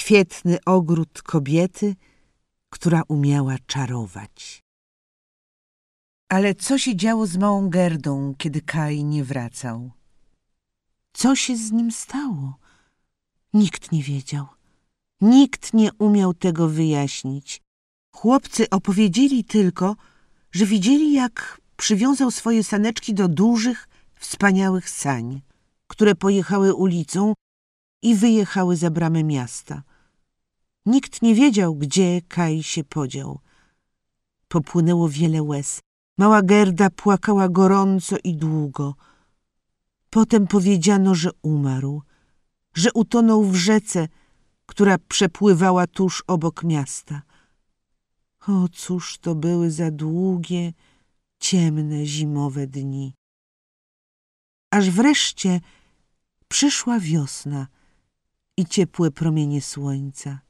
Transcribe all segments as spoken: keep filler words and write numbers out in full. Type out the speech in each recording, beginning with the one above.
świetny ogród kobiety, która umiała czarować. Ale co się działo z małą Gerdą, kiedy Kaj nie wracał? Co się z nim stało? Nikt nie wiedział. Nikt nie umiał tego wyjaśnić. Chłopcy opowiedzieli tylko, że widzieli, jak przywiązał swoje saneczki do dużych, wspaniałych sań, które pojechały ulicą i wyjechały za bramę miasta. Nikt nie wiedział, gdzie Kaj się podział. Popłynęło wiele łez. Mała Gerda płakała gorąco i długo. Potem powiedziano, że umarł, że utonął w rzece, która przepływała tuż obok miasta. O, cóż to były za długie, ciemne, zimowe dni. Aż wreszcie przyszła wiosna i ciepłe promienie słońca.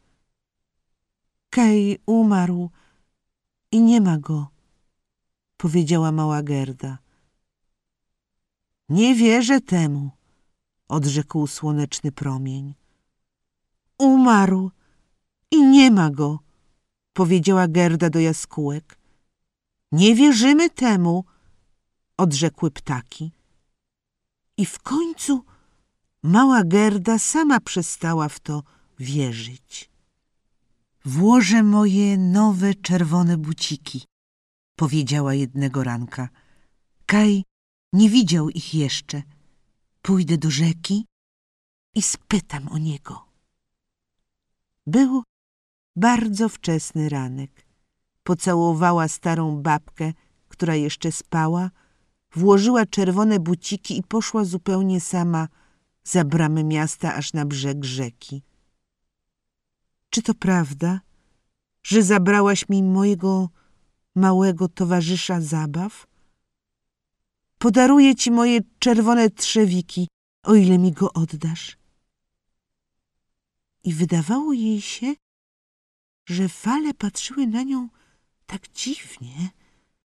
Kaj umarł i nie ma go, powiedziała mała Gerda. Nie wierzę temu, odrzekł słoneczny promień. Umarł i nie ma go, powiedziała Gerda do jaskółek. Nie wierzymy temu, odrzekły ptaki. I w końcu mała Gerda sama przestała w to wierzyć. Włożę moje nowe czerwone buciki, powiedziała jednego ranka. Kaj nie widział ich jeszcze. Pójdę do rzeki i spytam o niego. Był bardzo wczesny ranek. Pocałowała starą babkę, która jeszcze spała, włożyła czerwone buciki i poszła zupełnie sama za bramę miasta aż na brzeg rzeki. Czy to prawda, że zabrałaś mi mojego małego towarzysza zabaw? Podaruję ci moje czerwone trzewiki, o ile mi go oddasz. I wydawało jej się, że fale patrzyły na nią tak dziwnie,